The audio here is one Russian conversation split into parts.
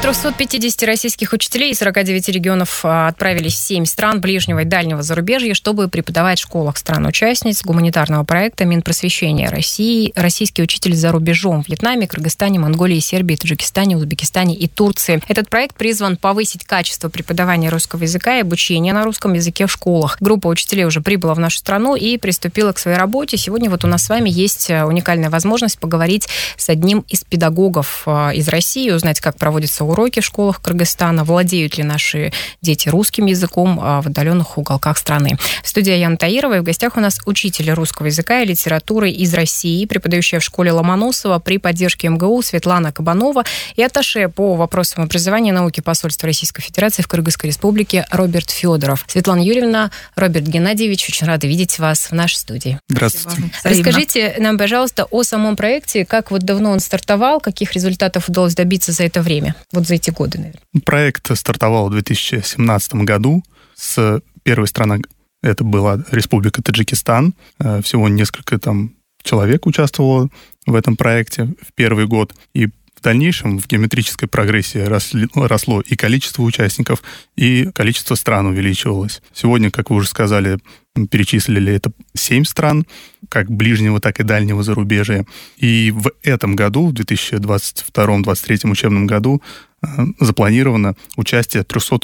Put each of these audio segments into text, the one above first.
350 российских учителей из 49 регионов отправились в 7 стран ближнего и дальнего зарубежья, чтобы преподавать в школах стран-участниц гуманитарного проекта Минпросвещения России. Российские учителя за рубежом в Вьетнаме, Кыргызстане, Монголии, Сербии, Таджикистане, Узбекистане и Турции. Этот проект призван повысить качество преподавания русского языка и обучения на русском языке в школах. Группа учителей уже прибыла в нашу страну и приступила к своей работе. Сегодня вот у нас с вами есть уникальная возможность поговорить с одним из педагогов из России, узнать, как проводятся уроки в школах Кыргызстана, владеют ли наши дети русским языком в отдаленных уголках страны. В студии Яна Таирова, и в гостях у нас учитель русского языка и литературы из России, преподающая в школе Ломоносова при поддержке МГУ Светлана Кабанова и атташе по вопросам образования и науки посольства Российской Федерации в Кыргызской Республике Роберт Федоров. Светлана Юрьевна, Роберт Геннадьевич, очень рада видеть вас в нашей студии. Здравствуйте. Расскажите нам, пожалуйста, о самом проекте, как вот давно он стартовал, каких результатов удалось добиться за это время, вот за эти годы, наверное. Проект стартовал в 2017 году. С первой страны это была Республика Таджикистан. Всего несколько человек участвовало в этом проекте в первый год. И в дальнейшем в геометрической прогрессии росло и количество участников, и количество стран увеличивалось. Сегодня, как вы уже сказали, перечислили это 7 стран, как ближнего, так и дальнего зарубежья. И в этом году, в 2022-2023 учебном году, запланировано участие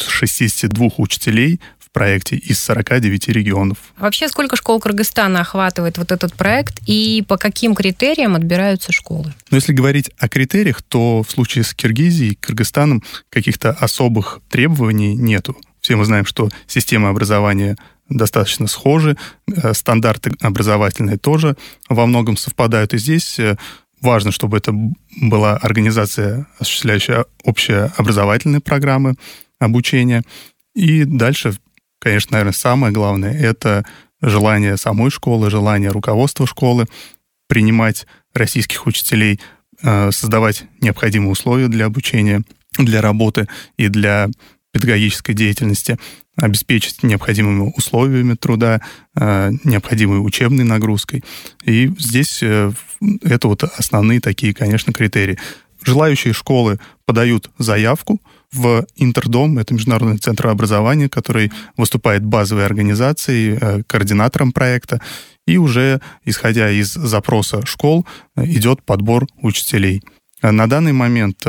362 учителей в проекте из 49 регионов. Вообще, сколько школ Кыргызстана охватывает вот этот проект, и по каким критериям отбираются школы? Но если говорить о критериях, то в случае с Киргизией, Кыргызстаном каких-то особых требований нету. Все мы знаем, что система образования достаточно схожи, стандарты образовательные тоже во многом совпадают. И здесь важно, чтобы это была организация, осуществляющая общие образовательные программы обучения. И дальше, конечно, наверное, самое главное — это желание самой школы, желание руководства школы принимать российских учителей, создавать необходимые условия для обучения, для работы и для педагогической деятельности, обеспечить необходимыми условиями труда, необходимой учебной нагрузкой. И здесь это вот основные такие, конечно, критерии. Желающие школы подают заявку в Интердом, это Международный центр образования, который выступает базовой организацией, координатором проекта, и уже, исходя из запроса школ, идет подбор учителей. На данный момент,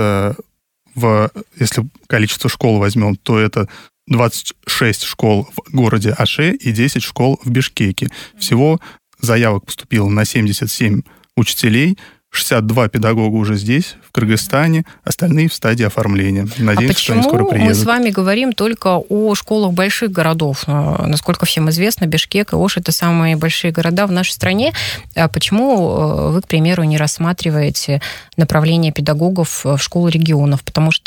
если количество школ возьмем, то это 26 школ в городе Аше и 10 школ в Бишкеке. Всего заявок поступило на 77 учителей, 62 педагога уже здесь, в Кыргызстане, остальные в стадии оформления. Надеемся, что они скоро приедут. Мы с вами говорим только о школах больших городов? Насколько всем известно, Бишкек и Ош — это самые большие города в нашей стране. Почему вы, к примеру, не рассматриваете направление педагогов в школы регионов?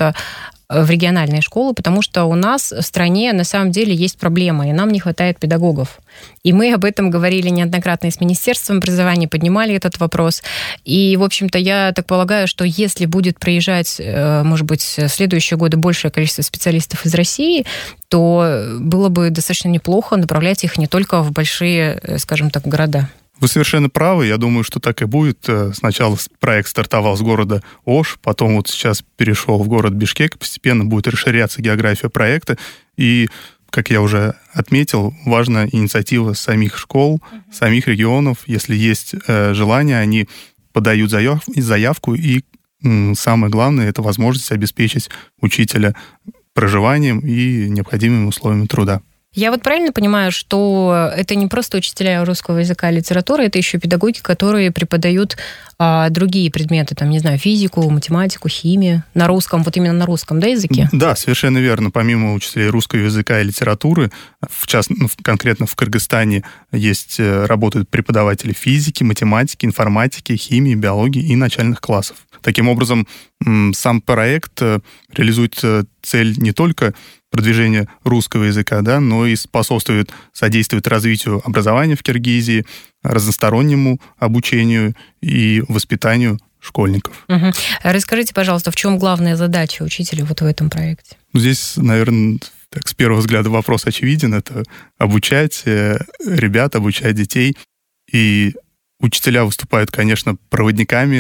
В региональные школы, потому что у нас в стране на самом деле есть проблема, и нам не хватает педагогов. И мы об этом говорили неоднократно и с Министерством образования, поднимали этот вопрос. И, в общем-то, я так полагаю, что если будет приезжать, может быть, в следующие годы большее количество специалистов из России, то было бы достаточно неплохо направлять их не только в большие, скажем так, города. Вы совершенно правы. Я думаю, что так и будет. Сначала проект стартовал с города Ош, потом вот сейчас перешел в город Бишкек. Постепенно будет расширяться география проекта. И, как я уже отметил, важна инициатива самих школ, самих регионов. Если есть желание, они подают заявку. И самое главное — это возможность обеспечить учителя проживанием и необходимыми условиями труда. Я вот правильно понимаю, что это не просто учителя русского языка и литературы, это еще педагоги, которые преподают другие предметы, физику, математику, химию на русском, вот именно на русском, языке? Да, совершенно верно. Помимо учителей русского языка и литературы, конкретно в Кыргызстане работают преподаватели физики, математики, информатики, химии, биологии и начальных классов. Таким образом, сам проект реализует цель не только продвижения русского языка, но и содействует развитию образования в Киргизии, разностороннему обучению и воспитанию школьников. Угу. Расскажите, пожалуйста, в чем главная задача учителя вот в этом проекте? Здесь, наверное, с первого взгляда вопрос очевиден. Это обучать ребят, обучать детей. И учителя выступают, конечно, проводниками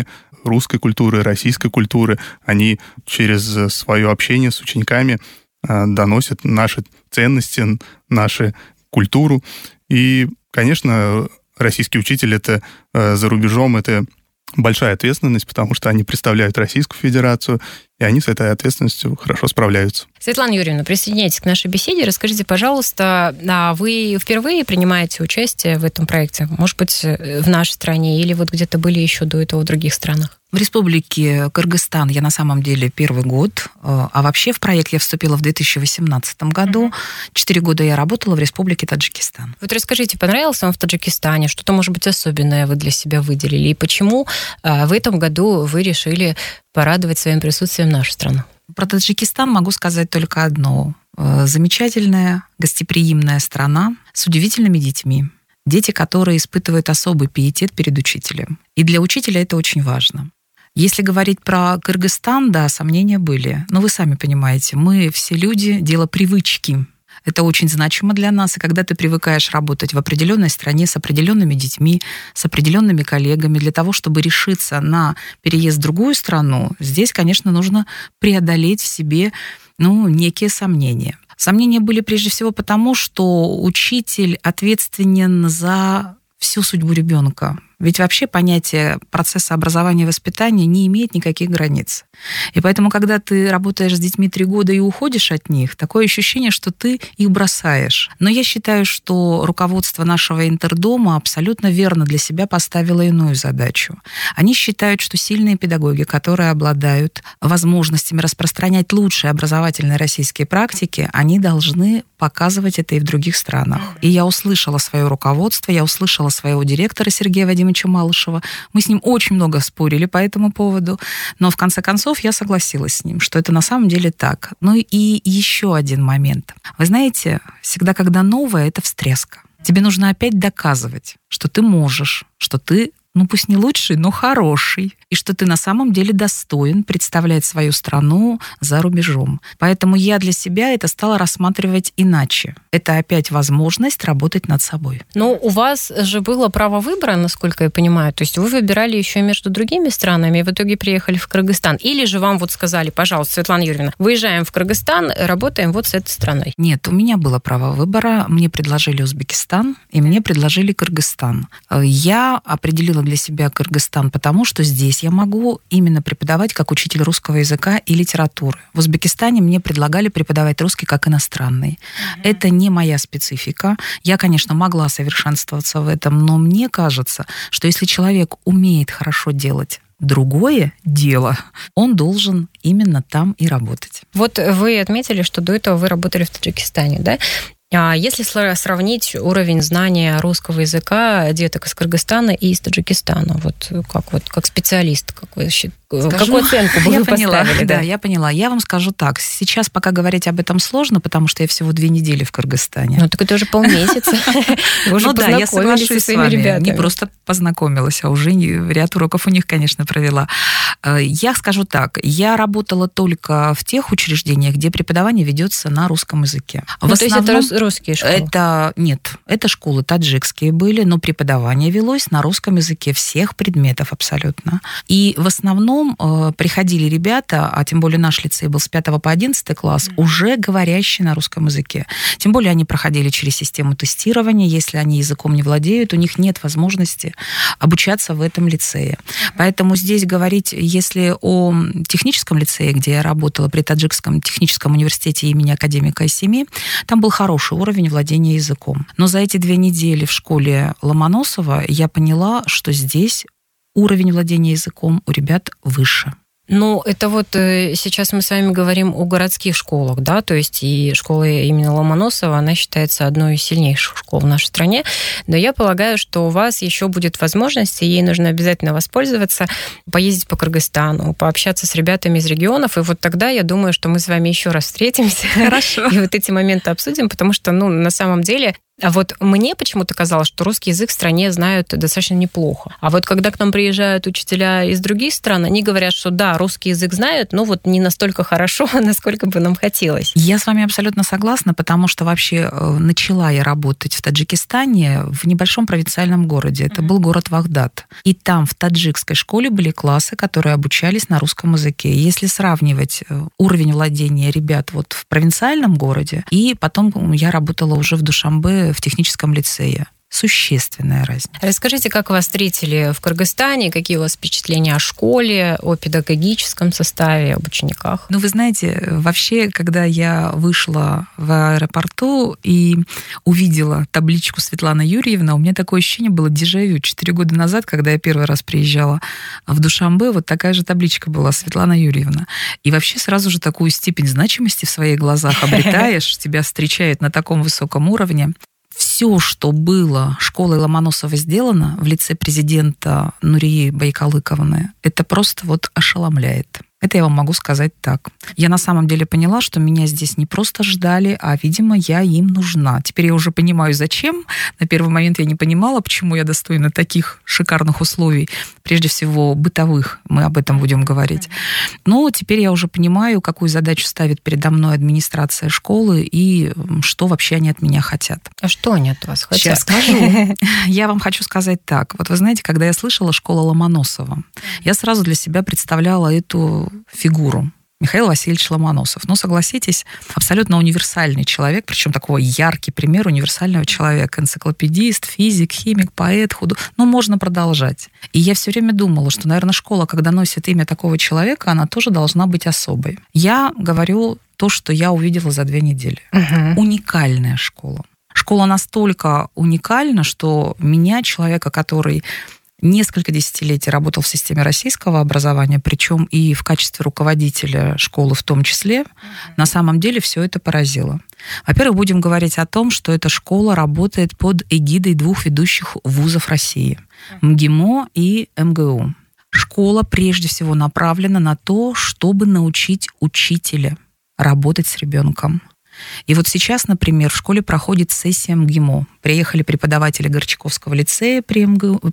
русской культуры, российской культуры, они через свое общение с учениками доносят наши ценности, нашу культуру. И, конечно, российский учитель это за рубежом, это большая ответственность, потому что они представляют Российскую Федерацию, и они с этой ответственностью хорошо справляются. Светлана Юрьевна, присоединяйтесь к нашей беседе. Расскажите, пожалуйста, вы впервые принимаете участие в этом проекте? Может быть, в нашей стране или вот где-то были еще до этого в других странах? В Республике Кыргызстан я на самом деле первый год, а вообще в проект я вступила в 2018 году. 4 года я работала в Республике Таджикистан. Вот расскажите, понравилось вам в Таджикистане? Что-то, может быть, особенное вы для себя выделили? И почему в этом году вы решили порадовать своим присутствием нашу страну? Про Таджикистан могу сказать только одно. Замечательная, гостеприимная страна с удивительными детьми. Дети, которые испытывают особый пиетет перед учителем. И для учителя это очень важно. Если говорить про Кыргызстан, да, сомнения были. Но вы сами понимаете, мы все люди, дело привычки. Это очень значимо для нас. И когда ты привыкаешь работать в определенной стране с определенными детьми, с определенными коллегами, для того, чтобы решиться на переезд в другую страну, здесь, конечно, нужно преодолеть в себе некие сомнения. Сомнения были прежде всего потому, что учитель ответственен за всю судьбу ребенка. Ведь вообще понятие процесса образования и воспитания не имеет никаких границ. И поэтому, когда ты работаешь с детьми 3 года и уходишь от них, такое ощущение, что ты их бросаешь. Но я считаю, что руководство нашего интердома абсолютно верно для себя поставило иную задачу. Они считают, что сильные педагоги, которые обладают возможностями распространять лучшие образовательные российские практики, они должны показывать это и в других странах. И я услышала свое руководство, я услышала своего директора Сергея Вадимовича Малышева. Мы с ним очень много спорили по этому поводу, но в конце концов я согласилась с ним, что это на самом деле так. Ну и еще один момент. Вы знаете, всегда, когда новое, это встряска. Тебе нужно опять доказывать, что ты можешь, что ты, пусть не лучший, но хороший, и что ты на самом деле достоин представлять свою страну за рубежом. Поэтому я для себя это стала рассматривать иначе. Это опять возможность работать над собой. Но у вас же было право выбора, насколько я понимаю. То есть вы выбирали еще между другими странами и в итоге приехали в Кыргызстан. Или же вам сказали, пожалуйста, Светлана Юрьевна, выезжаем в Кыргызстан, работаем с этой страной? Нет, у меня было право выбора. Мне предложили Узбекистан, и мне предложили Кыргызстан. Я определила для себя Кыргызстан, потому что здесь я могу именно преподавать как учитель русского языка и литературы. В Узбекистане мне предлагали преподавать русский как иностранный. Это не моя специфика. Я, конечно, могла совершенствоваться в этом, но мне кажется, что если человек умеет хорошо делать другое дело, он должен именно там и работать. Вот вы отметили, что до этого вы работали в Таджикистане, да? А если сравнить уровень знания русского языка деток из Кыргызстана и из Таджикистана, как специалист, какую оценку бы вы поставили? Да, я поняла. Я вам скажу так. Сейчас пока говорить об этом сложно, потому что я всего 2 недели в Кыргызстане. Так это уже полмесяца. Вы уже познакомились со своими ребятами. Не просто познакомилась, а уже ряд уроков у них, конечно, провела. Я скажу так. Я работала только в тех учреждениях, где преподавание ведется на русском языке. То есть это русские школы? Нет, это школы таджикские были, но преподавание велось на русском языке всех предметов абсолютно. И в основном приходили ребята, а тем более наш лицей был с 5 по 11 класс, уже говорящие на русском языке. Тем более они проходили через систему тестирования. Если они языком не владеют, у них нет возможности обучаться в этом лицее. Поэтому здесь говорить, если о техническом лицее, где я работала при Таджикском техническом университете имени академика Асеми, там был хороший уровень владения языком. Но за эти 2 недели в школе Ломоносова я поняла, что здесь уровень владения языком у ребят выше. Это сейчас мы с вами говорим о городских школах, да, то есть и школа имени Ломоносова, она считается одной из сильнейших школ в нашей стране, но я полагаю, что у вас еще будет возможность, и ей нужно обязательно воспользоваться, поездить по Кыргызстану, пообщаться с ребятами из регионов, и тогда я думаю, что мы с вами еще раз встретимся. Хорошо. И эти моменты обсудим, потому что, на самом деле, А вот мне почему-то казалось, что русский язык в стране знают достаточно неплохо. А вот когда к нам приезжают учителя из других стран, они говорят, что да, русский язык знают, но вот не настолько хорошо, насколько бы нам хотелось. Я с вами абсолютно согласна, потому что вообще начала я работать в Таджикистане в небольшом провинциальном городе. Это был город Вахдат. И там в таджикской школе были классы, которые обучались на русском языке. И если сравнивать уровень владения ребят вот в провинциальном городе, и потом я работала уже в Душанбе в техническом лицее. Существенная разница. Расскажите, как вас встретили в Кыргызстане, какие у вас впечатления о школе, о педагогическом составе, об учениках? Ну, вы знаете, вообще, когда я вышла в аэропорту и увидела табличку Светлана Юрьевна, у меня такое ощущение было дежавю. 4 года назад, когда я первый раз приезжала в Душанбе, вот такая же табличка была Светлана Юрьевна. И вообще сразу же такую степень значимости в своих глазах обретаешь, тебя встречают на таком высоком уровне. Все, что было школой Ломоносова сделано в лице президента Нурии Байкалыковны, это просто вот ошеломляет. Это я вам могу сказать так. Я на самом деле поняла, что меня здесь не просто ждали, а, видимо, я им нужна. Теперь я уже понимаю, зачем. На первый момент я не понимала, почему я достойна таких шикарных условий, прежде всего бытовых, мы об этом будем говорить. Но теперь я уже понимаю, какую задачу ставит передо мной администрация школы и что вообще они от меня хотят. А что они от вас хотят? Сейчас скажу. Я вам хочу сказать так. Вот вы знаете, когда я слышала «Школа Ломоносова», я сразу для себя представляла эту фигуру. Михаил Васильевич Ломоносов. Ну, согласитесь, абсолютно универсальный человек, причем такой яркий пример универсального человека. Энциклопедист, физик, химик, поэт, Ну, можно продолжать. И я все время думала, что, наверное, школа, когда носит имя такого человека, она тоже должна быть особой. Я говорю то, что я увидела за 2 недели. Уникальная школа. Школа настолько уникальна, что меня, человека, который несколько десятилетий работал в системе российского образования, причем и в качестве руководителя школы в том числе, на самом деле все это поразило. Во-первых, будем говорить о том, что эта школа работает под эгидой 2 ведущих вузов России – МГИМО и МГУ. Школа прежде всего направлена на то, чтобы научить учителя работать с ребенком. И вот сейчас, например, в школе проходит сессия МГИМО. Приехали преподаватели Горчаковского лицея при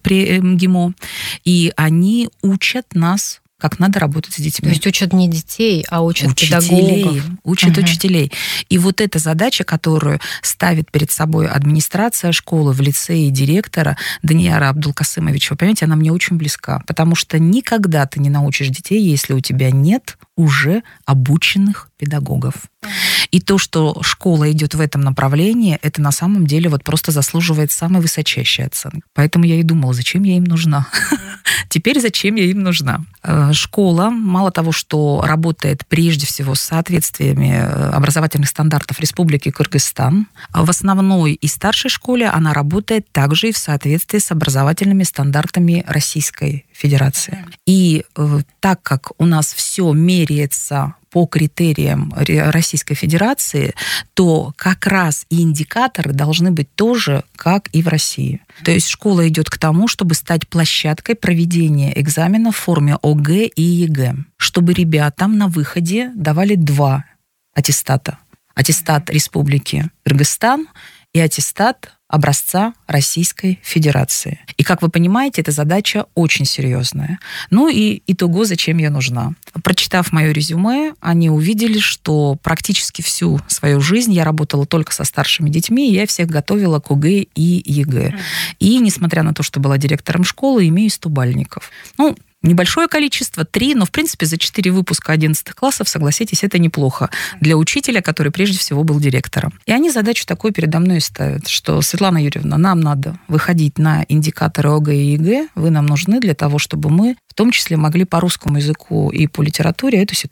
МГИМО, и они учат нас, как надо работать с детьми. То есть учат не детей, а учат педагогов. Учат учителей. И вот эта задача, которую ставит перед собой администрация школы в лицее директора Данияра Абдулкасымовича, вы понимаете, она мне очень близка, потому что никогда ты не научишь детей, если у тебя нет уже обученных педагогов. И то, что школа идет в этом направлении, это на самом деле вот просто заслуживает самой высочайшей оценки. Поэтому я и думала, зачем я им нужна. Теперь зачем я им нужна? Школа, мало того, что работает прежде всего с соответствиями образовательных стандартов Республики Кыргызстан, в основной и старшей школе она работает также и в соответствии с образовательными стандартами Российской Федерации. И так как у нас все меряется по критериям Российской Федерации, то как раз и индикаторы должны быть тоже, как и в России. То есть школа идет к тому, чтобы стать площадкой проведения экзамена в форме ОГЭ и ЕГЭ, чтобы ребятам на выходе давали 2 аттестата. Аттестат Республики Кыргызстан и аттестат образца Российской Федерации. И, как вы понимаете, эта задача очень серьезная. Ну и итого, зачем я нужна? Прочитав мое резюме, они увидели, что практически всю свою жизнь я работала только со старшими детьми, и я всех готовила к ОГЭ и ЕГЭ. И, несмотря на то, что была директором школы, имею 100 бальников. Ну, небольшое количество, 3, но, в принципе, за 4 выпуска 11 классов, согласитесь, это неплохо для учителя, который прежде всего был директором. И они задачу такую передо мной ставят, что, Светлана Юрьевна, нам надо выходить на индикаторы ОГЭ и ЕГЭ, вы нам нужны для того, чтобы мы в том числе могли по русскому языку и по литературе к этой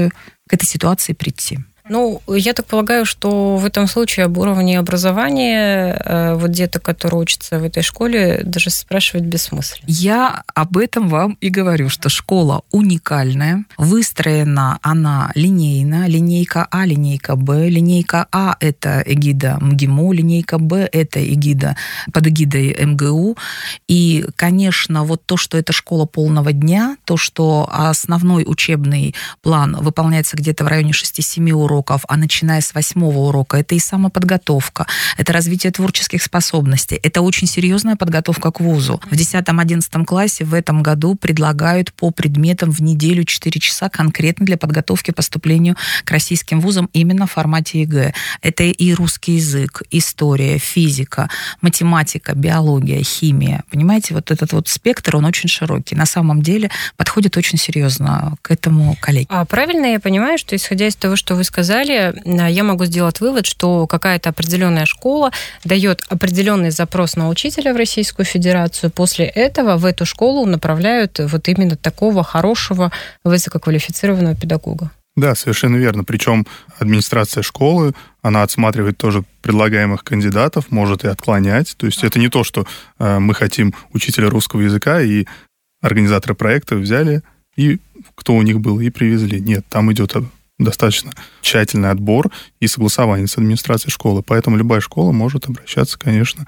ситуации прийти. Ну, я так полагаю, что в этом случае об уровне образования вот деток, которые учатся в этой школе, даже спрашивать бессмысленно. Я об этом вам и говорю, что школа уникальная, выстроена она линейно, линейка А, линейка Б. Линейка А – это эгида МГИМО, линейка Б – это эгида под эгидой МГУ. И, конечно, вот то, что это школа полного дня, то, что основной учебный план выполняется где-то в районе 6-7 уроков уроков, а начиная с 8-го урока, это и самоподготовка, это развитие творческих способностей, это очень серьезная подготовка к вузу. В 10-11 классе в этом году предлагают по предметам в неделю 4 часа конкретно для подготовки к поступлению к российским вузам именно в формате ЕГЭ. Это и русский язык, история, физика, математика, биология, химия. Понимаете, вот этот вот спектр, он очень широкий. На самом деле подходит очень серьезно к этому коллеги. А правильно я понимаю, что исходя из того, что вы сказали, я могу сделать вывод, что какая-то определенная школа дает определенный запрос на учителя в Российскую Федерацию, после этого в эту школу направляют вот именно такого хорошего, высококвалифицированного педагога? Да, совершенно верно. Причем администрация школы, она отсматривает тоже предлагаемых кандидатов, может и отклонять. То есть это не то, что мы хотим учителя русского языка, и организаторы проекта взяли, и кто у них был, и привезли. Нет, там идет достаточно тщательный отбор и согласование с администрацией школы. Поэтому любая школа может обращаться, конечно,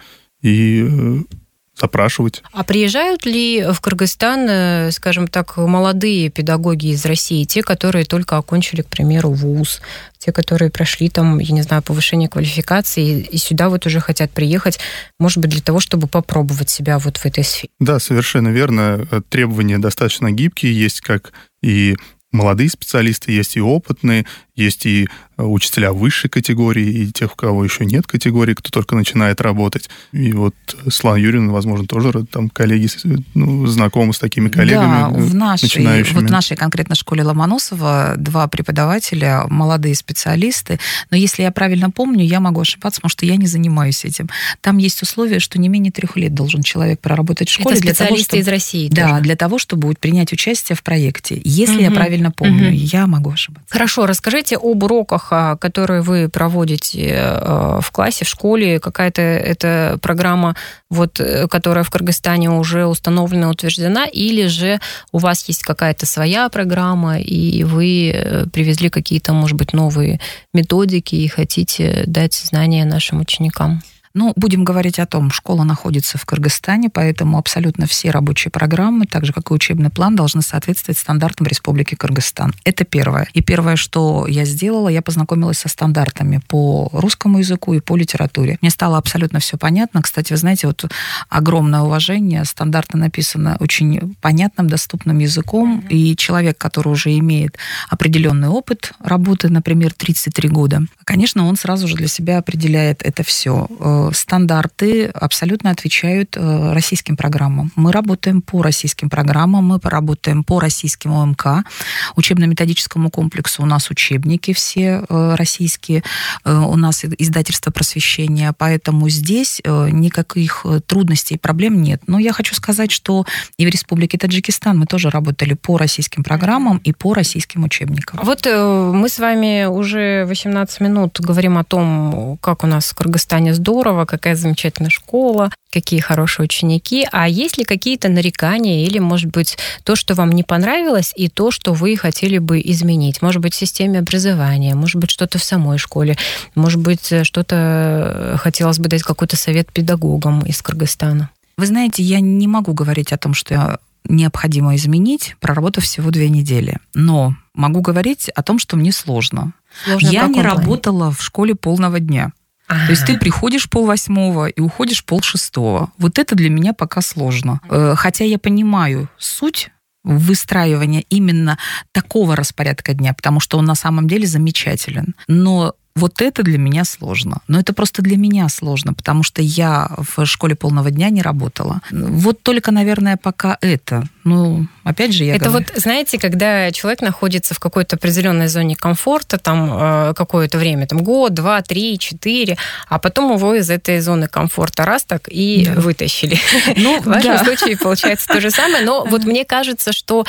и запрашивать. А приезжают ли в Кыргызстан, скажем так, молодые педагоги из России, те, которые только окончили, к примеру, вуз, те, которые прошли там, я не знаю, повышение квалификации, и сюда вот уже хотят приехать, может быть, для того, чтобы попробовать себя вот в этой сфере? Да, совершенно верно. Требования достаточно гибкие, есть как и молодые специалисты, есть и опытные, есть и учителя высшей категории, и тех, у кого еще нет категории, кто только начинает работать. И вот Светлана Юрьевна, возможно, тоже там коллеги, знакомы с такими коллегами, да, начинающими. Вот в нашей конкретно школе Ломоносова 2 преподавателя, молодые специалисты. Но если я правильно помню, я могу ошибаться, потому что я не занимаюсь этим. Там есть условие, что не менее 3 лет должен человек проработать в школе. Это специалисты из России. Да, тоже. Для того, чтобы принять участие в проекте. Если я правильно помню, я могу ошибаться. Хорошо, расскажите об уроках, которые вы проводите в классе, в школе. Какая-то это программа, вот, которая в Кыргызстане уже установлена, утверждена, или же у вас есть какая-то своя программа, и вы привезли какие-то, может быть, новые методики и хотите дать знания нашим ученикам? Ну, будем говорить о том, школа находится в Кыргызстане, поэтому абсолютно все рабочие программы, так же, как и учебный план, должны соответствовать стандартам Республики Кыргызстан. Это первое. И первое, что я сделала, я познакомилась со стандартами по русскому языку и по литературе. Мне стало абсолютно все понятно. Кстати, вы знаете, вот огромное уважение. Стандарты написаны очень понятным, доступным языком, и человек, который уже имеет определенный опыт работы, например, 33 года, конечно, он сразу же для себя определяет это все. Стандарты абсолютно отвечают российским программам. Мы работаем по российским программам, мы работаем по российскому ОМК, учебно-методическому комплексу. У нас учебники все российские, у нас издательство «Просвещение», поэтому здесь никаких трудностей и проблем нет. Но я хочу сказать, что и в Республике Таджикистан мы тоже работали по российским программам и по российским учебникам. Вот мы с вами уже 18 минут говорим о том, как у нас в Кыргызстане здорово, какая замечательная школа, какие хорошие ученики. А есть ли какие-то нарекания или, может быть, то, что вам не понравилось, и то, что вы хотели бы изменить? Может быть, в системе образования, может быть, что-то в самой школе, может быть, что-то хотелось бы дать какой-то совет педагогам из Кыргызстана? Вы знаете, я не могу говорить о том, что необходимо изменить, проработав всего 2 недели. Но могу говорить о том, что мне сложно. Я не работала в школе полного дня. То есть ты приходишь 7:30 и уходишь 5:30. Вот это для меня пока сложно. Хотя я понимаю суть выстраивания именно такого распорядка дня, потому что он на самом деле замечателен. Но вот это для меня сложно. Но это просто для меня сложно, потому что я в школе полного дня не работала. Вот только, наверное, пока это. Ну, опять же, я это говорю. Вот, знаете, когда человек находится в какой-то определенной зоне комфорта, там какое-то время, там год, 2, 3, 4, а потом его из этой зоны комфорта раз так и вытащили. Ну, в вашем случае получается то же самое. Но вот мне кажется, что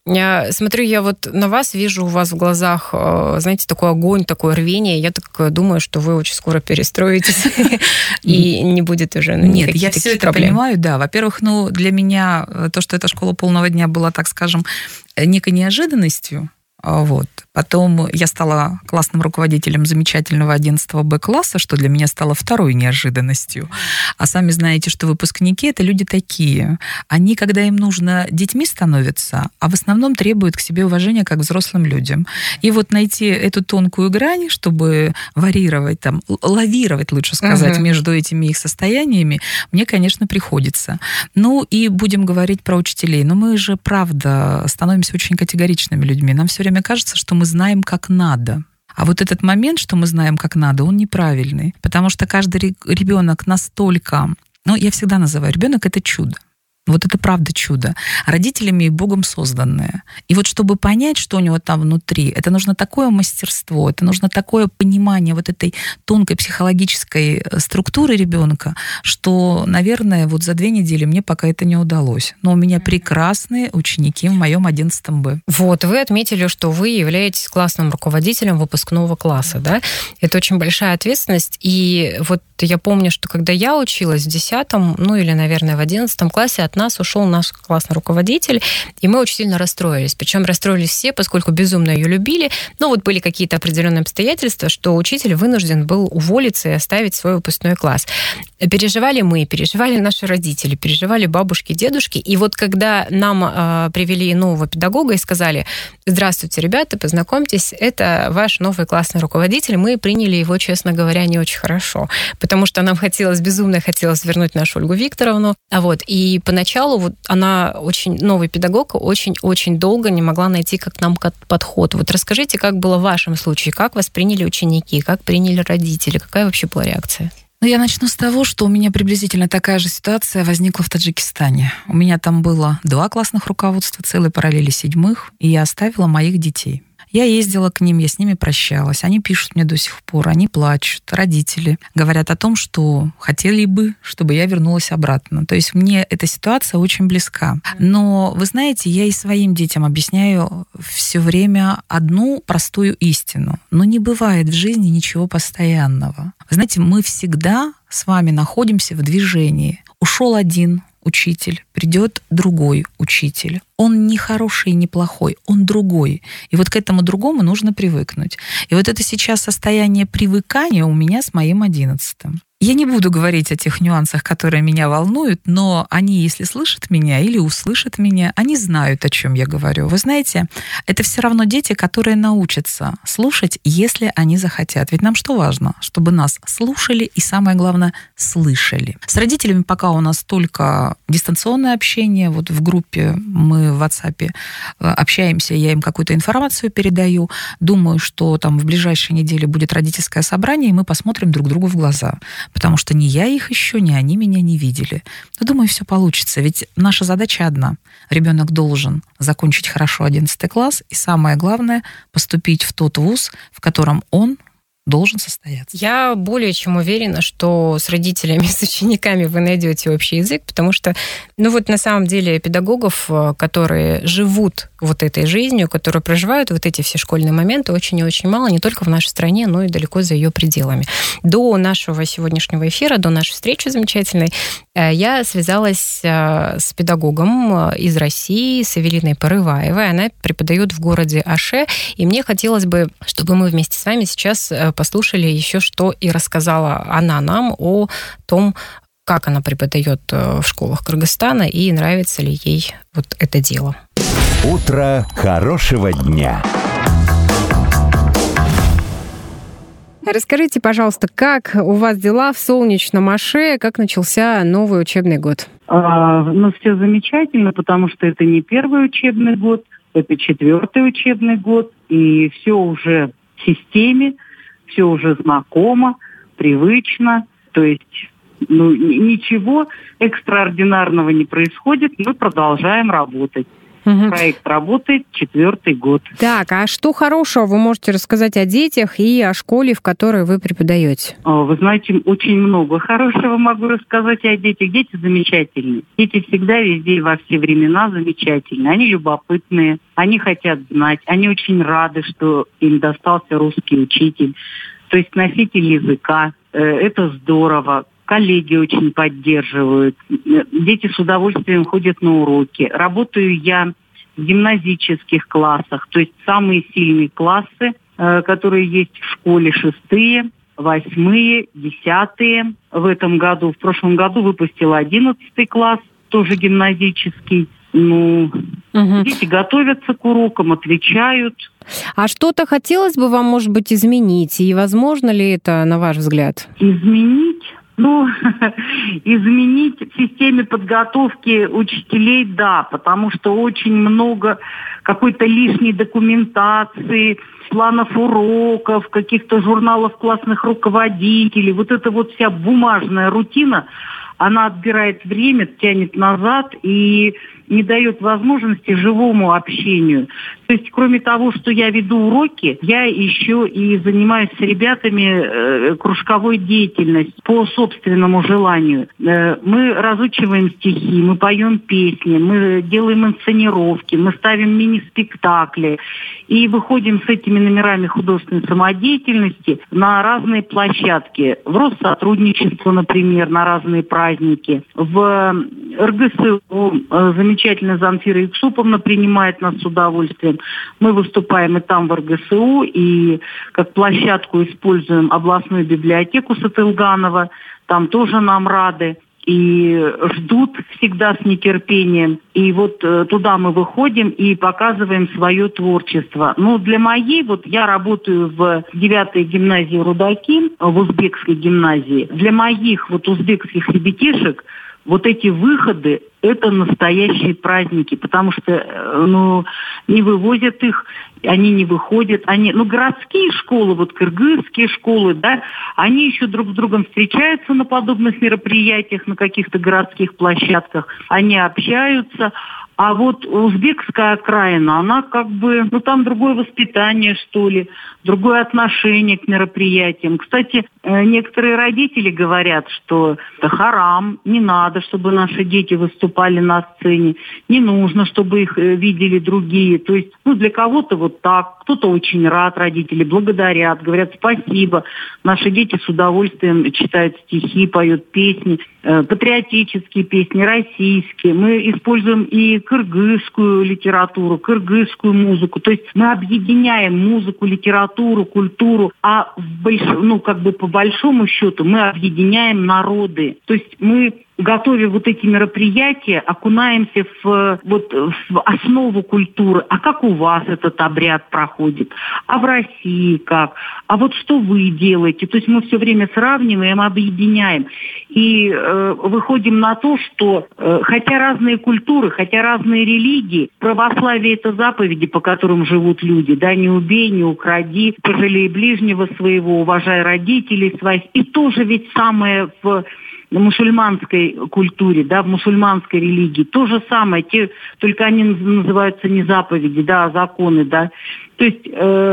смотрю я вот на вас, вижу у вас в глазах, знаете, такой огонь, такое рвение. Я так думаю, что вы очень скоро перестроитесь, и не будет уже никаких Нет, я все это понимаю, да. Во-первых, для меня то, что эта школа полного дня была, так скажем, некой неожиданностью, вот, Потом я стала классным руководителем замечательного 11 Б-класса, что для меня стало второй неожиданностью. А сами знаете, что выпускники — это люди такие. Они, когда им нужно, детьми становятся, а в основном требуют к себе уважения как взрослым людям. И вот найти эту тонкую грань, чтобы варьировать, лавировать, лучше сказать, между этими их состояниями, мне, конечно, приходится. Ну и будем говорить про учителей. Но мы же, правда, становимся очень категоричными людьми. Нам все время кажется, что мы знаем, как надо. А вот этот момент, что мы знаем, как надо, он неправильный. Потому что каждый ребенок настолько... я всегда называю, ребенок — это чудо. Вот это правда чудо. Родителями и Богом созданное. И вот чтобы понять, что у него там внутри, это нужно такое мастерство, это нужно такое понимание вот этой тонкой психологической структуры ребенка, что, наверное, вот за 2 недели мне пока это не удалось. Но у меня прекрасные ученики в моем 11 Б. Вот, вы отметили, что вы являетесь классным руководителем выпускного класса, да? Это очень большая ответственность. И вот я помню, что когда я училась в 10, или, наверное, в 11 классе, от нас ушел наш классный руководитель, и мы очень сильно расстроились. Причем расстроились все, поскольку безумно ее любили. Были какие-то определенные обстоятельства, что учитель вынужден был уволиться и оставить свой выпускной класс. Переживали мы, переживали наши родители, переживали бабушки, дедушки. И вот когда нам привели нового педагога и сказали: здравствуйте, ребята, познакомьтесь, это ваш новый классный руководитель, мы приняли его, честно говоря, не очень хорошо, потому что нам безумно хотелось вернуть нашу Ольгу Викторовну. И поначалу она новый педагог, очень-очень долго не могла найти к нам подход. Расскажите, как было в вашем случае, как вас приняли ученики, как приняли родители, какая вообще была реакция? Я начну с того, что у меня приблизительно такая же ситуация возникла в Таджикистане. У меня там было 2 классных руководства, целой параллели 7, и я оставила моих детей. Я ездила к ним, я с ними прощалась. Они пишут мне до сих пор, они плачут. Родители говорят о том, что хотели бы, чтобы я вернулась обратно. То есть мне эта ситуация очень близка. Но, вы знаете, я и своим детям объясняю все время одну простую истину. Но не бывает в жизни ничего постоянного. Вы знаете, мы всегда с вами находимся в движении. Ушел один учитель, придет другой учитель. Он не хороший и не плохой, он другой. И вот к этому другому нужно привыкнуть. И вот это сейчас состояние привыкания у меня с моим 11. Я не буду говорить о тех нюансах, которые меня волнуют, но они, если слышат меня или услышат меня, они знают, о чем я говорю. Вы знаете, это все равно дети, которые научатся слушать, если они захотят. Ведь нам что важно? Чтобы нас слушали и, самое главное, слышали. С родителями пока у нас только дистанционное общение. Вот в группе мы в WhatsApp общаемся, я им какую-то информацию передаю. Думаю, что там в ближайшей неделе будет родительское собрание, и мы посмотрим друг другу в глаза. Потому что ни я их еще, ни они меня не видели. Но думаю, все получится. Ведь наша задача одна. Ребенок должен закончить хорошо 11 класс, и самое главное, поступить в тот вуз, в котором он должен состояться. Я более чем уверена, что с родителями, с учениками вы найдете общий язык, потому что, на самом деле, педагогов, которые живут этой жизнью, которые проживают эти все школьные моменты, очень и очень мало, не только в нашей стране, но и далеко за ее пределами. До нашего сегодняшнего эфира, до нашей встречи замечательной, я связалась с педагогом из России, с Эвелиной Порываевой. Она преподает в городе Аше, и мне хотелось бы, чтобы мы вместе с вами сейчас послушали еще, что и рассказала она нам о том, как она преподает в школах Кыргызстана и нравится ли ей это дело. Утро хорошего дня. Расскажите, пожалуйста, как у вас дела в солнечном Аше, как начался новый учебный год? Все замечательно, потому что это не первый учебный год, это 4-й учебный год, и все уже в системе, все уже знакомо, привычно, то есть ничего экстраординарного не происходит, мы продолжаем работать. Проект работает 4-й год. Так, а что хорошего вы можете рассказать о детях и о школе, в которой вы преподаете? Вы знаете, очень много хорошего могу рассказать о детях. Дети замечательные. Дети всегда, везде и во все времена замечательные. Они любопытные, они хотят знать, они очень рады, что им достался русский учитель, то есть носитель языка. Это здорово. Коллеги очень поддерживают. Дети с удовольствием ходят на уроки. Работаю я в гимназических классах. То есть самые сильные классы, которые есть в школе, 6-е, 8-е, 10-е. В прошлом году выпустила 11 класс, тоже гимназический. Дети готовятся к урокам, отвечают. А что-то хотелось бы вам, может быть, изменить? И возможно ли это, на ваш взгляд? Изменить в системе подготовки учителей, да, потому что очень много какой-то лишней документации, планов уроков, каких-то журналов классных руководителей. Вот эта вот вся бумажная рутина, она отбирает время, тянет назад и не дает возможности живому общению. То есть, кроме того, что я веду уроки, я еще и занимаюсь с ребятами кружковой деятельностью по собственному желанию. Мы разучиваем стихи, мы поем песни, мы делаем инсценировки, мы ставим мини-спектакли и выходим с этими номерами художественной самодеятельности на разные площадки. В Россотрудничество, например, на разные праздники. В РГСУ замечательно Замфира Юксуповна принимает нас с удовольствием. Мы выступаем и там в РГСУ, и как площадку используем областную библиотеку Сатылганова. Там тоже нам рады и ждут всегда с нетерпением. И вот туда мы выходим и показываем свое творчество. Для моей, я работаю в 9-й гимназии Рудаки, в узбекской гимназии. Для моих узбекских ребятишек эти выходы – это настоящие праздники, потому что не вывозят их, они не выходят. Городские школы, кыргызские школы, да, они еще друг с другом встречаются на подобных мероприятиях, на каких-то городских площадках, они общаются. А узбекская окраина, она там другое воспитание, что ли, другое отношение к мероприятиям. Кстати, некоторые родители говорят, что это харам, не надо, чтобы наши дети выступали на сцене, не нужно, чтобы их видели другие. То есть, для кого-то так, кто-то очень рад, родители благодарят, говорят спасибо. Наши дети с удовольствием читают стихи, поют песни, патриотические песни, российские. Мы используем и кыргызскую литературу, кыргызскую музыку. То есть мы объединяем музыку, литературу, культуру, а по большому счету мы объединяем народы. То есть мы, готовя эти мероприятия, окунаемся в основу культуры. А как у вас этот обряд проходит? А в России как? А что вы делаете? То есть мы все время сравниваем, объединяем. И выходим на то, что хотя разные культуры, хотя разные религии, православие – это заповеди, по которым живут люди. Да, не убей, не укради, пожалей ближнего своего, уважай родителей своих. И тоже ведь самое в мусульманской культуре, да, в мусульманской религии. То же самое, только они называются не заповеди, да, а законы, да. То есть,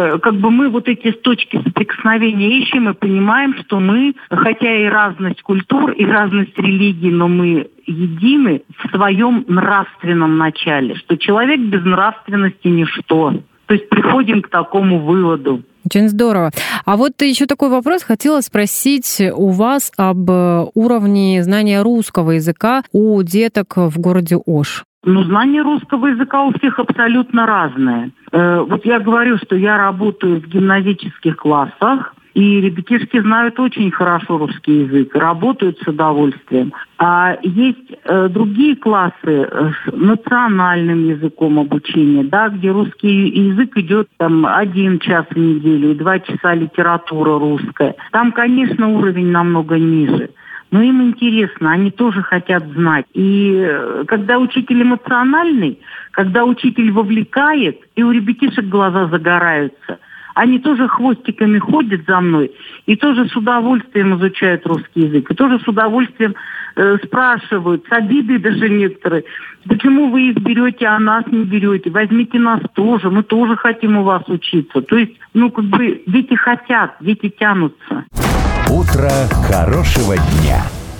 мы эти точки соприкосновения ищем и понимаем, что мы, хотя и разность культур, и разность религий, но мы едины в своем нравственном начале, что человек без нравственности – ничто. То есть приходим к такому выводу. Очень здорово. А еще такой вопрос. Хотела спросить у вас об уровне знания русского языка у деток в городе Ош. Знание русского языка у всех абсолютно разное. Я говорю, что я работаю в гимназических классах, и ребятишки знают очень хорошо русский язык, работают с удовольствием. А есть другие классы с национальным языком обучения, да, где русский язык идет 1 час в неделю и 2 часа литература русская. Там, конечно, уровень намного ниже. Но им интересно, они тоже хотят знать. И когда учитель эмоциональный, когда учитель вовлекает, и у ребятишек глаза загораются, они тоже хвостиками ходят за мной и тоже с удовольствием изучают русский язык. И тоже с удовольствием спрашивают, с обидой даже некоторые, почему вы их берете, а нас не берете? Возьмите нас тоже, мы тоже хотим у вас учиться. То есть, дети хотят, дети тянутся. Утро хорошего дня.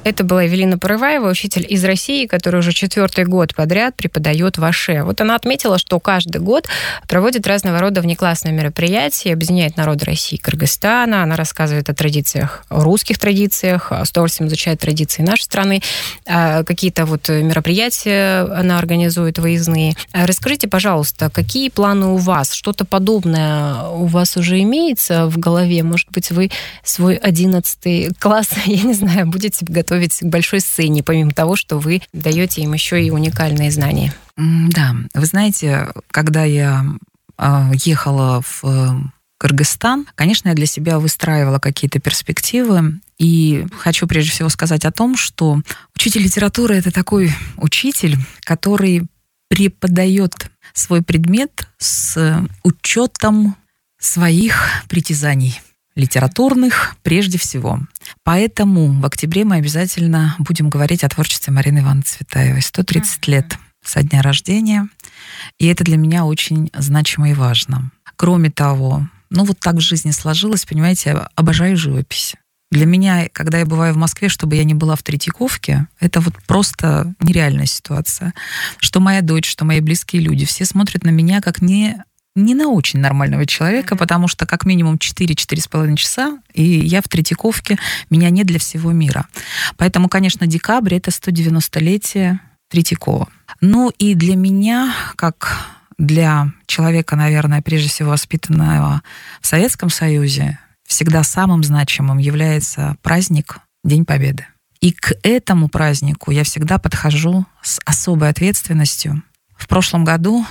Это была Эвелина Порываева, учитель из России, который уже 4-й год подряд преподает в АШЭ. Вот она отметила, что каждый год проводит разного рода внеклассные мероприятия, объединяет народы России и Кыргызстана. Она рассказывает о традициях, о русских традициях, с удовольствием изучает традиции нашей страны. Какие-то вот мероприятия она организует выездные. Расскажите, пожалуйста, какие планы у вас? Что-то подобное у вас уже имеется в голове? Может быть, вы свой 11 класс, я не знаю, будете готовить к большой сцене, помимо того, что вы даете им еще и уникальные знания? Да, вы знаете, когда я ехала в Кыргызстан, конечно, я для себя выстраивала какие-то перспективы. И хочу прежде всего сказать о том, что учитель литературы — это такой учитель, который преподает свой предмет с учетом своих притязаний литературных прежде всего. Поэтому в октябре мы обязательно будем говорить о творчестве Марины Ивановны Цветаевой. 130 лет со дня рождения. И это для меня очень значимо и важно. Кроме того, вот так в жизни сложилось, понимаете, я обожаю живопись. Для меня, когда я бываю в Москве, чтобы я не была в Третьяковке, это вот просто нереальная ситуация. Что моя дочь, что мои близкие люди, все смотрят на меня как не на очень нормального человека, потому что как минимум 4-4,5 часа, и я в Третьяковке, меня нет для всего мира. Поэтому, конечно, декабрь — это 190-летие Третьякова. И для меня, как для человека, наверное, прежде всего воспитанного в Советском Союзе, всегда самым значимым является праздник День Победы. И к этому празднику я всегда подхожу с особой ответственностью. В прошлом году,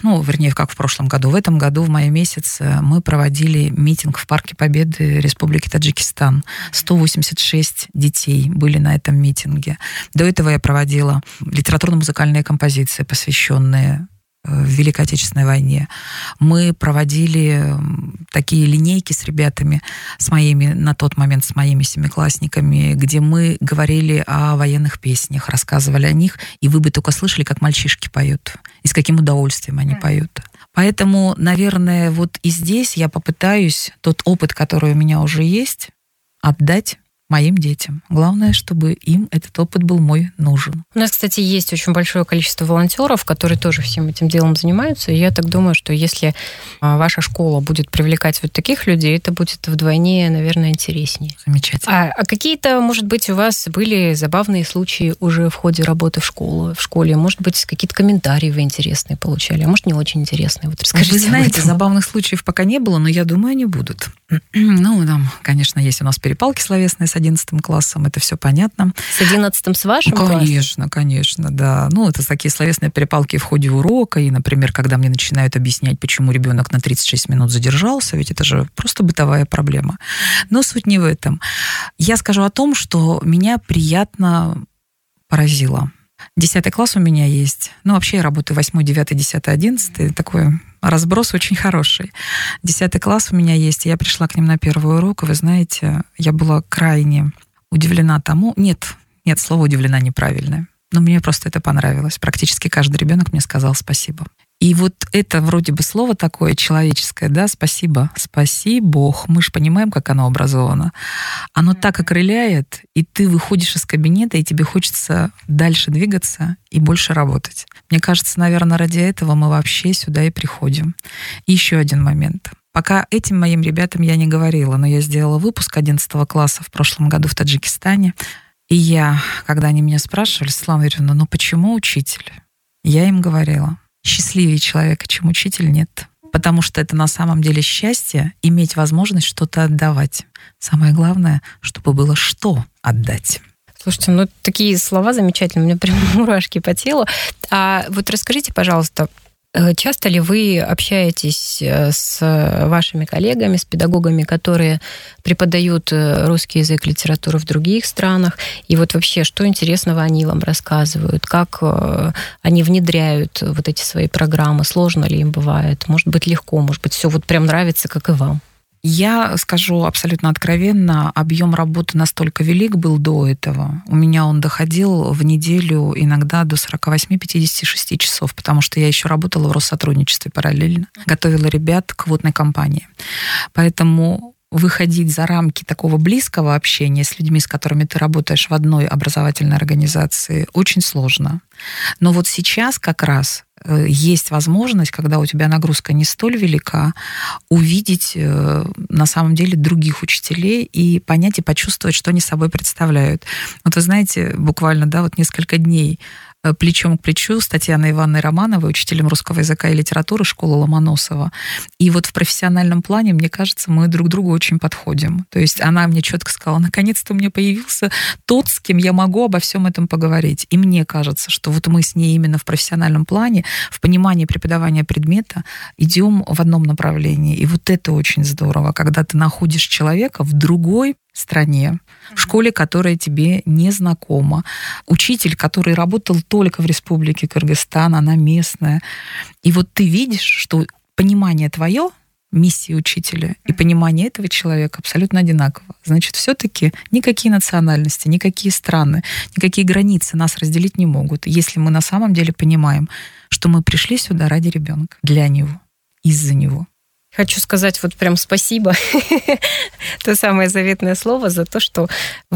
в этом году в мае месяце мы проводили митинг в Парке Победы Республики Таджикистан. 186 детей были на этом митинге. До этого я проводила литературно-музыкальные композиции, посвященные Великой Отечественной войне. Мы проводили такие линейки с ребятами, на тот момент с моими семиклассниками, где мы говорили о военных песнях, рассказывали о них, и вы бы только слышали, как мальчишки поют, и с каким удовольствием они поют. Поэтому, наверное, вот и здесь я попытаюсь тот опыт, который у меня уже есть, отдать моим детям. Главное, чтобы им этот опыт был мой нужен. У нас, кстати, есть очень большое количество волонтеров, которые тоже всем этим делом занимаются. И я так думаю, что если ваша школа будет привлекать вот таких людей, это будет вдвойне, наверное, интереснее. Замечательно. А какие-то, может быть, у вас были забавные случаи уже в ходе работы в школе? Может быть, какие-то комментарии вы интересные получали, а может, не очень интересные? Вот расскажите. Вы знаете, забавных случаев пока не было, но я думаю, они будут. Там, конечно, есть у нас перепалки словесные с 11 классом, это все понятно. С 11 с вашим классом? Конечно, да. Это такие словесные перепалки в ходе урока, и, например, когда мне начинают объяснять, почему ребенок на 36 минут задержался, ведь это же просто бытовая проблема. Но суть не в этом. Я скажу о том, что меня приятно поразило. 10 класс у меня есть. Вообще я работаю 8, 9, 10, 11. Такой разброс очень хороший. 10 класс у меня есть. Я пришла к ним на первый урок, и вы знаете, я была крайне удивлена тому... Нет, слово «удивлена» неправильное. Но мне просто это понравилось. Практически каждый ребенок мне сказал спасибо. И вот это вроде бы слово такое человеческое, да, спасибо, спаси Бог. Мы же понимаем, как оно образовано. Оно так окрыляет, и ты выходишь из кабинета, и тебе хочется дальше двигаться и больше работать. Мне кажется, наверное, ради этого мы вообще сюда и приходим. И еще один момент. Пока этим моим ребятам я не говорила, но я сделала выпуск 11 класса в прошлом году в Таджикистане. И я, когда они меня спрашивали: Светлана Юрьевна, почему учитель? Я им говорила: счастливее человека, чем учитель, нет. Потому что это на самом деле счастье — иметь возможность что-то отдавать. Самое главное, чтобы было что отдать. Слушайте, такие слова замечательные, у меня прям мурашки по телу. А вот расскажите, пожалуйста, часто ли вы общаетесь с вашими коллегами, с педагогами, которые преподают русский язык, литературу в других странах? И вот вообще, что интересного они вам рассказывают? Как они внедряют вот эти свои программы? Сложно ли им бывает? Может быть, легко? Может быть, все вот прям нравится, как и вам? Я скажу абсолютно откровенно, объем работы настолько велик был до этого. У меня он доходил в неделю иногда до 48-56 часов, потому что я еще работала в Россотрудничестве параллельно, готовила ребят к водной компании. Поэтому выходить за рамки такого близкого общения с людьми, с которыми ты работаешь в одной образовательной организации, очень сложно. Но вот сейчас как раз есть возможность, когда у тебя нагрузка не столь велика, увидеть на самом деле других учителей и понять и почувствовать, что они собой представляют. Вот вы знаете, буквально, вот несколько дней плечом к плечу с Татьяной Ивановной Романовой, учителем русского языка и литературы школы Ломоносова. И вот в профессиональном плане, мне кажется, мы друг другу очень подходим. То есть она мне четко сказала, наконец-то у меня появился тот, с кем я могу обо всем этом поговорить. И мне кажется, что вот мы с ней именно в профессиональном плане, в понимании преподавания предмета идем в одном направлении. И вот это очень здорово, когда ты находишь человека в другой стране, в школе, которая тебе не знакома. Учитель, который работал только в Республике Кыргызстан, она местная. И вот ты видишь, что понимание твое, миссии учителя, и понимание этого человека абсолютно одинаково. Значит, все-таки никакие национальности, никакие страны, никакие границы нас разделить не могут, если мы на самом деле понимаем, что мы пришли сюда ради ребенка, для него, из-за него. Хочу сказать вот прям спасибо, то самое заветное слово, за то, что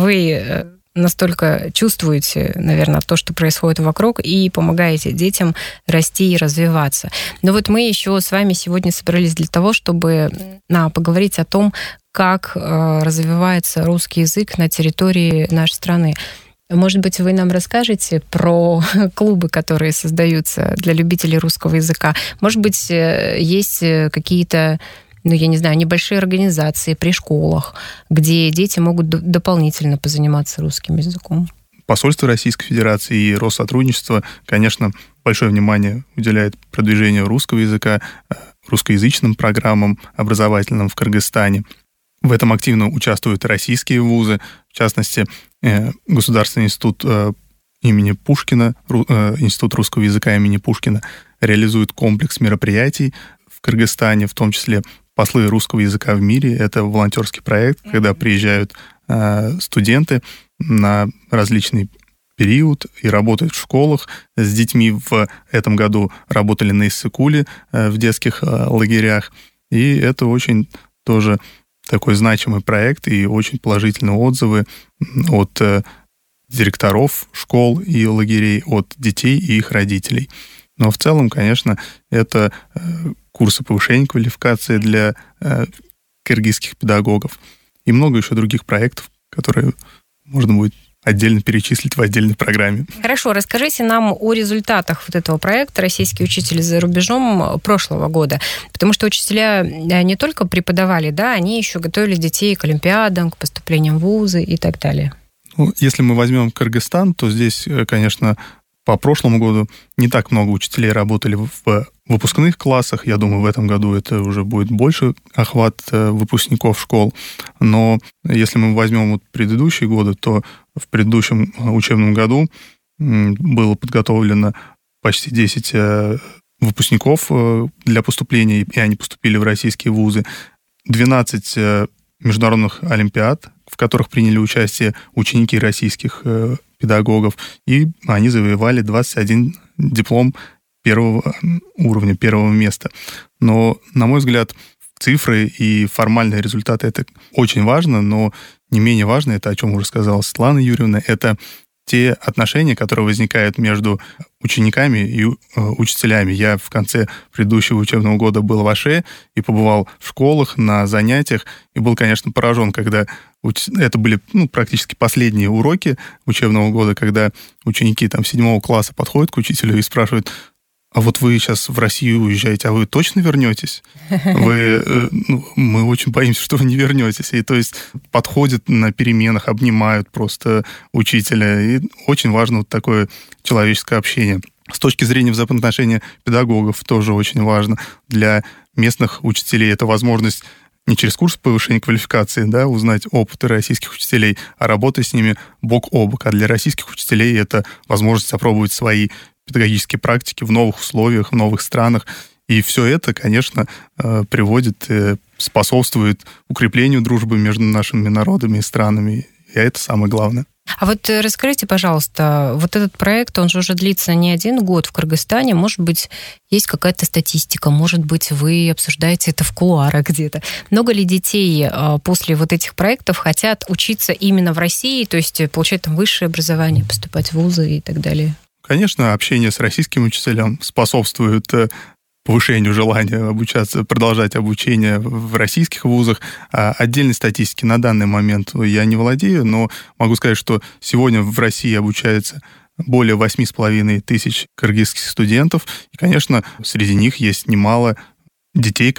вы настолько чувствуете, наверное, то, что происходит вокруг, и помогаете детям расти и развиваться. Но вот мы еще с вами сегодня собрались для того, чтобы поговорить о том, как развивается русский язык на территории нашей страны. Может быть, вы нам расскажете про клубы, которые создаются для любителей русского языка? Может быть, есть какие-то, небольшие организации при школах, где дети могут дополнительно позаниматься русским языком? Посольство Российской Федерации и Россотрудничество, конечно, большое внимание уделяет продвижению русского языка, русскоязычным программам образовательным в Кыргызстане. В этом активно участвуют российские вузы, в частности, Государственный институт имени Пушкина, Институт русского языка имени Пушкина реализует комплекс мероприятий в Кыргызстане, в том числе послы русского языка в мире. Это волонтерский проект, когда приезжают студенты на различный период и работают в школах с детьми. В этом году работали на Иссык-Куле в детских лагерях. И это очень тоже такой значимый проект и очень положительные отзывы от директоров школ и лагерей, от детей и их родителей. Но в целом, конечно, это курсы повышения квалификации для кыргызских педагогов и много еще других проектов, которые можно будет отдельно перечислить в отдельной программе. Хорошо, расскажите нам о результатах вот этого проекта «Российские учителя за рубежом» прошлого года. Потому что учителя не только преподавали, они еще готовили детей к олимпиадам, к поступлениям в вузы и так далее. Если мы возьмем Кыргызстан, то здесь, конечно, по прошлому году не так много учителей работали в выпускных классах. Я думаю, в этом году это уже будет больше охват выпускников школ. Но если мы возьмем предыдущие годы, то в предыдущем учебном году было подготовлено почти 10 выпускников для поступления, и они поступили в российские вузы. 12 международных олимпиад, в которых приняли участие ученики российских педагогов, и они завоевали 21 диплом первого уровня, первого места. Но, на мой взгляд, цифры и формальные результаты — это очень важно, но не менее важно, это о чем уже сказала Светлана Юрьевна, это те отношения, которые возникают между учениками и учителями. Я в конце предыдущего учебного года был в Аше и побывал в школах, на занятиях, и был, конечно, поражен, когда это были практически последние уроки учебного года, когда ученики 7 класса подходят к учителю и спрашивают: а вот вы сейчас в Россию уезжаете, а вы точно вернетесь? Мы очень боимся, что вы не вернетесь. И то есть подходят на переменах, обнимают просто учителя. И очень важно такое человеческое общение. С точки зрения взаимоотношения педагогов тоже очень важно. Для местных учителей это возможность не через курс повышения квалификации, узнать опыт российских учителей, а работать с ними бок о бок. А для российских учителей это возможность опробовать свои педагогические практики в новых условиях, в новых странах. И все это, конечно, способствует укреплению дружбы между нашими народами и странами. И это самое главное. А вот расскажите, пожалуйста, вот этот проект, он же уже длится не 1 год в Кыргызстане. Может быть, есть какая-то статистика, может быть, вы обсуждаете это в кулуарах где-то. Много ли детей после вот этих проектов хотят учиться именно в России, то есть получать там высшее образование, поступать в вузы и так далее? Конечно, общение с российским учителем способствует повышению желания обучаться, продолжать обучение в российских вузах. Отдельной статистики на данный момент я не владею, но могу сказать, что сегодня в России обучается более 8,5 тысяч кыргызских студентов. И, конечно, среди них есть немало детей,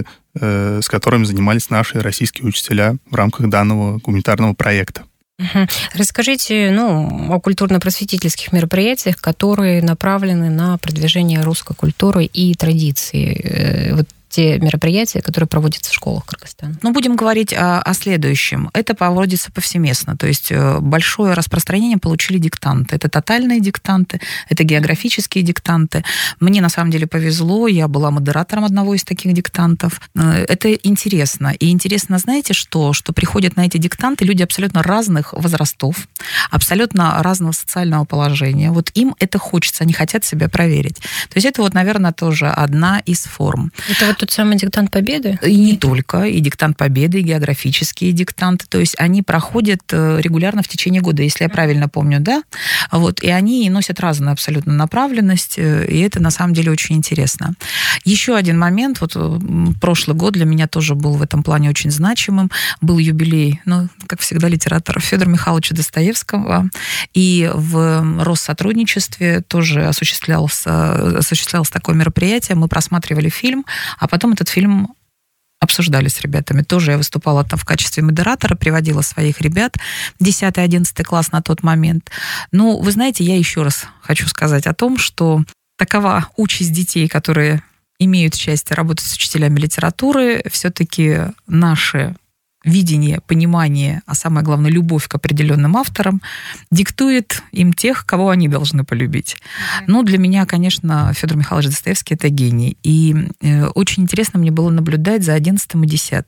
с которыми занимались наши российские учителя в рамках данного гуманитарного проекта. Расскажите, о культурно-просветительских мероприятиях, которые направлены на продвижение русской культуры и традиций. Вот те мероприятия, которые проводятся в школах Кыргызстана. Будем говорить о следующем. Это проводится повсеместно. То есть большое распространение получили диктанты. Это тотальные диктанты, это географические диктанты. Мне, на самом деле, повезло. Я была модератором одного из таких диктантов. Это интересно. И интересно, знаете, что приходят на эти диктанты люди абсолютно разных возрастов, абсолютно разного социального положения. Вот им это хочется, они хотят себя проверить. То есть это наверное, тоже одна из форм. Это тот самый диктант Победы? И не только. И диктант Победы, и географические диктанты. То есть они проходят регулярно в течение года, если я правильно помню, да? И они носят разную абсолютно направленность, и это на самом деле очень интересно. Еще один момент. Прошлый год для меня тоже был в этом плане очень значимым. Был юбилей, как всегда, литератора Федора Михайловича Достоевского. И в Россотрудничестве тоже осуществлялось такое мероприятие. Мы просматривали фильм, а потом этот фильм обсуждали с ребятами. Тоже я выступала там в качестве модератора, приводила своих ребят, 10-11 класс на тот момент. Вы знаете, я еще раз хочу сказать о том, что такова участь детей, которые имеют счастье работать с учителями литературы, все-таки наши видение, понимание, а самое главное, любовь к определенным авторам диктует им тех, кого они должны полюбить. Для меня, конечно, Федор Михайлович Достоевский — это гений. И очень интересно мне было наблюдать за 11 и 10.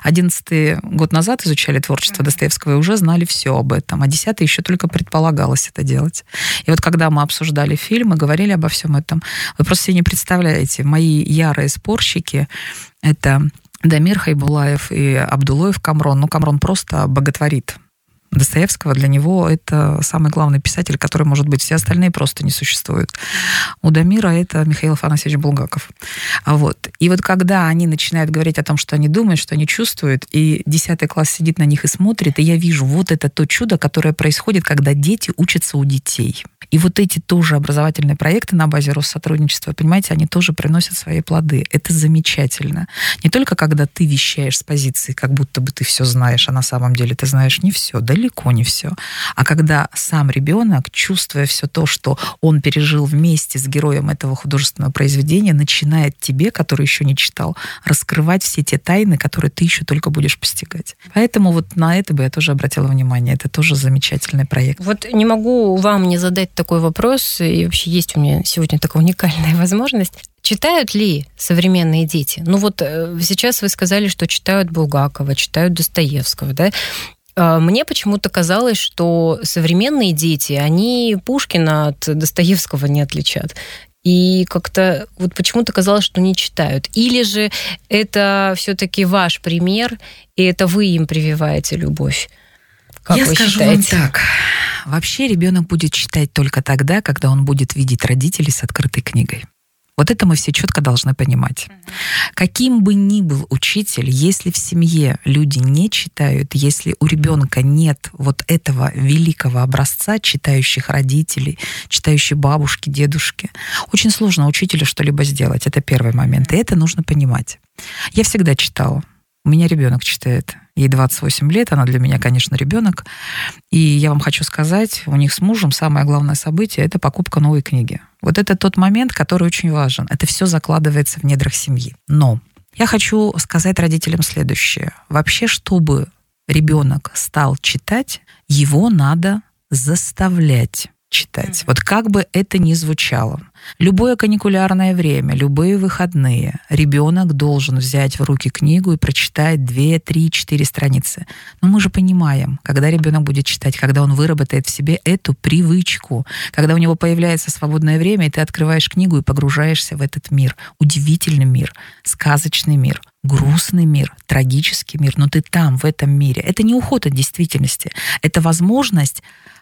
11 год назад изучали творчество Достоевского и уже знали все об этом, а 10 еще только предполагалось это делать. И когда мы обсуждали фильм и говорили обо всем этом, вы просто себе не представляете, мои ярые спорщики — это Дамир Хайбулаев и Абдулоев Камрон. Камрон просто боготворит Достоевского. Для него это самый главный писатель, который, может быть, все остальные просто не существуют. У Дамира это Михаил Афанасьевич Булгаков. И когда они начинают говорить о том, что они думают, что они чувствуют, и 10 класс сидит на них и смотрит, и я вижу, это то чудо, которое происходит, когда дети учатся у детей. И эти тоже образовательные проекты на базе Россотрудничества, понимаете, они тоже приносят свои плоды. Это замечательно. Не только когда ты вещаешь с позиции, как будто бы ты все знаешь, а на самом деле ты знаешь не все, далеко не все. А когда сам ребенок, чувствуя все то, что он пережил вместе с героем этого художественного произведения, начинает тебе, который еще не читал, раскрывать все те тайны, которые ты еще только будешь постигать. Поэтому на это бы я тоже обратила внимание. Это тоже замечательный проект. Не могу вам не задать такой вопрос, и вообще есть у меня сегодня такая уникальная возможность. Читают ли современные дети? Сейчас вы сказали, что читают Булгакова, читают Достоевского, да? Мне почему-то казалось, что современные дети, они Пушкина от Достоевского не отличат. И как-то почему-то казалось, что не читают. Или же это все-таки ваш пример, и это вы им прививаете любовь? Как я вы скажу считаете? вам так. Вообще ребенок будет читать только тогда, когда он будет видеть родителей с открытой книгой. Это мы все четко должны понимать. Каким бы ни был учитель, если в семье люди не читают, если у ребенка нет этого великого образца читающих родителей, читающей бабушки, дедушки, очень сложно учителю что-либо сделать. Это первый момент. И это нужно понимать. Я всегда читала. У меня ребенок читает. Ей 28 лет, она для меня, конечно, ребенок. И я вам хочу сказать, у них с мужем самое главное событие — это покупка новой книги. Это тот момент, который очень важен. Это все закладывается в недрах семьи. Но я хочу сказать родителям следующее. Вообще, чтобы ребенок стал читать, его надо заставлять читать. Вот как бы это ни звучало. Любое каникулярное время, любые выходные ребенок должен взять в руки книгу и прочитать 2, 3, 4 страницы. Но мы же понимаем, когда ребенок будет читать, когда он выработает в себе эту привычку, когда у него появляется свободное время, и ты открываешь книгу и погружаешься в этот мир. Удивительный мир, сказочный мир, грустный мир, трагический мир, но ты там, в этом мире. Это не уход от действительности, это возможность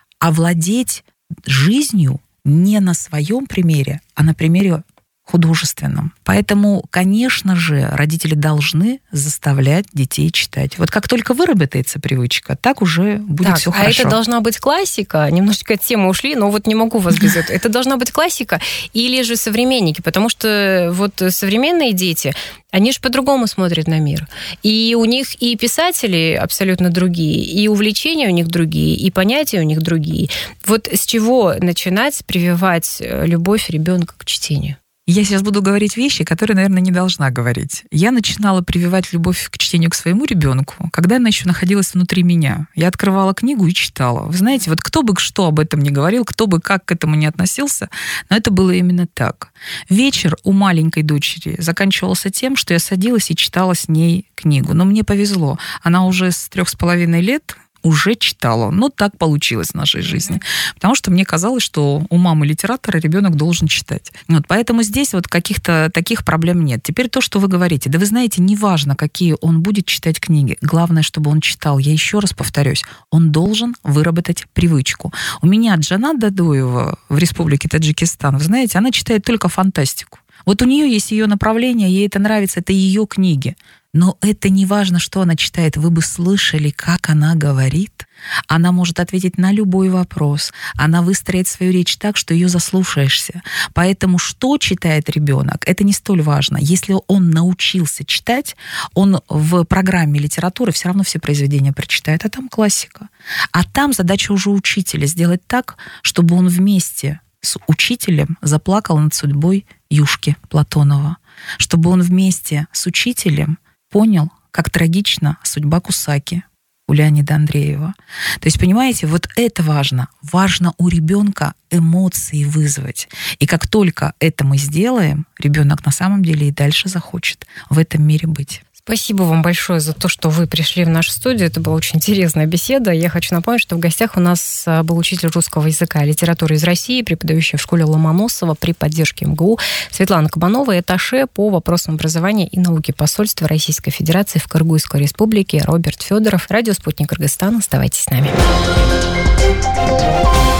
овладеть жизнью не на своем примере, а на примере художественном. Поэтому, конечно же, родители должны заставлять детей читать. Вот как только выработается привычка, так уже будет все хорошо. А это должна быть классика? Немножечко от темы ушли, но вот не могу вас без этого. Это должна быть классика или же современники? Потому что вот современные дети, они же по-другому смотрят на мир. И у них и писатели абсолютно другие, и увлечения у них другие, и понятия у них другие. Вот с чего начинать прививать любовь ребенка к чтению? Я сейчас буду говорить вещи, которые, наверное, не должна говорить. Я начинала прививать любовь к чтению к своему ребенку, когда она еще находилась внутри меня. Я открывала книгу и читала. Вы знаете, вот кто бы что об этом ни говорил, кто бы как к этому ни относился, но это было именно так. Вечер у маленькой дочери заканчивался тем, что я садилась и читала с ней книгу. Но мне повезло. Она уже с 3,5 лет уже читала. Но так получилось в нашей жизни. Потому что мне казалось, что у мамы литератора ребенок должен читать. Вот, поэтому здесь вот каких-то таких проблем нет. Теперь то, что вы говорите. Да вы знаете, неважно, какие он будет читать книги. Главное, чтобы он читал. Я еще раз повторюсь. Он должен выработать привычку. У меня Джанат Дадоева в Республике Таджикистан, вы знаете, она читает только фантастику. Вот у нее есть ее направление, ей это нравится, это ее книги. Но это не важно, что она читает. Вы бы слышали, как она говорит. Она может ответить на любой вопрос. Она выстроит свою речь так, что ее заслушаешься. Поэтому что читает ребенок, это не столь важно. Если он научился читать, он в программе литературы все равно все произведения прочитает, а там классика. А там задача уже учителя сделать так, чтобы он вместе с учителем заплакал над судьбой Юшки Платонова. Чтобы он вместе с учителем понял, как трагична судьба Кусаки у Леонида Андреева. То есть, понимаете, вот это важно. Важно у ребенка эмоции вызвать. И как только это мы сделаем, ребенок на самом деле и дальше захочет в этом мире быть. Спасибо вам большое за то, что вы пришли в нашу студию. Это была очень интересная беседа. Я хочу напомнить, что в гостях у нас был учитель русского языка и литературы из России, преподающая в школе Ломоносова при поддержке МГУ Светлана Кабанова и атташе по вопросам образования и науки посольства Российской Федерации в Кыргызской Республике Роберт Федоров. Радио «Спутник Кыргызстан». Оставайтесь с нами.